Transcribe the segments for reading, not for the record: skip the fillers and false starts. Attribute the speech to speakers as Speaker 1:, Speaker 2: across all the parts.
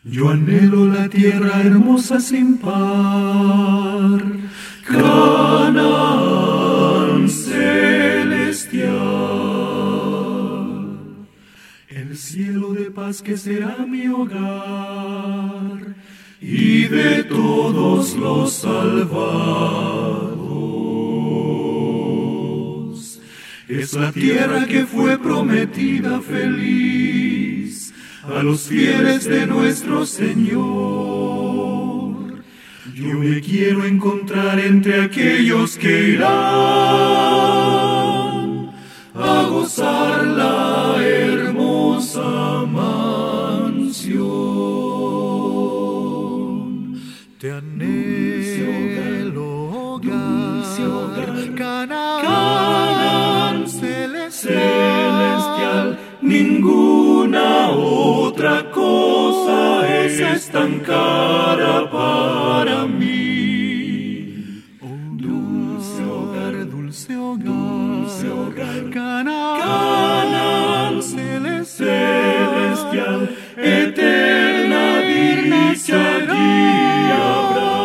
Speaker 1: Yo anhelo la tierra hermosa sin par, Canaán celestial. El cielo de paz que será mi hogar, y de todos los salvados. Es la tierra que fue prometida feliz a los fieles de nuestro Señor. Yo me quiero encontrar entre aquellos que irán a gozar la hermosa mansión.
Speaker 2: Te anhelo, hogar, Canaán celestial.
Speaker 1: Ninguna otra cosa es tan cara para mí.
Speaker 2: Oh, dulce hogar, Canaán celestial.
Speaker 1: Eterna dicha allí habrá.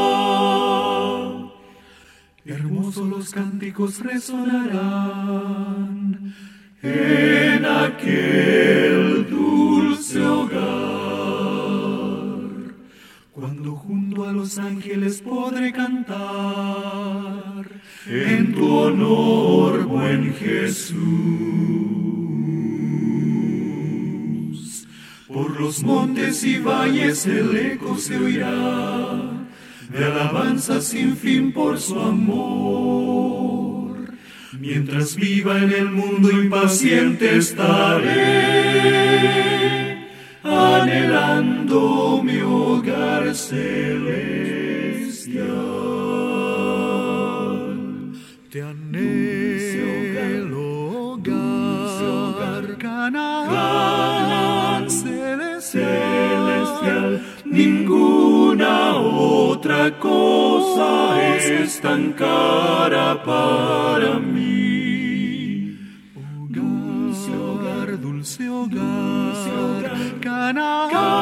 Speaker 1: Hermosos los cánticos resonarán en aquel dulce hogar, cuando junto a los ángeles podré cantar en tu honor, buen Jesús. Por los montes y valles el eco se oirá de alabanza sin fin por su amor. Mientras viva en el mundo impaciente estaré, anhelando mi hogar celestial.
Speaker 2: Te anhelo, hogar, Canaán celestial.
Speaker 1: Ninguna otra cosa es tan cara para mí.
Speaker 2: Dulce hogar, Canaán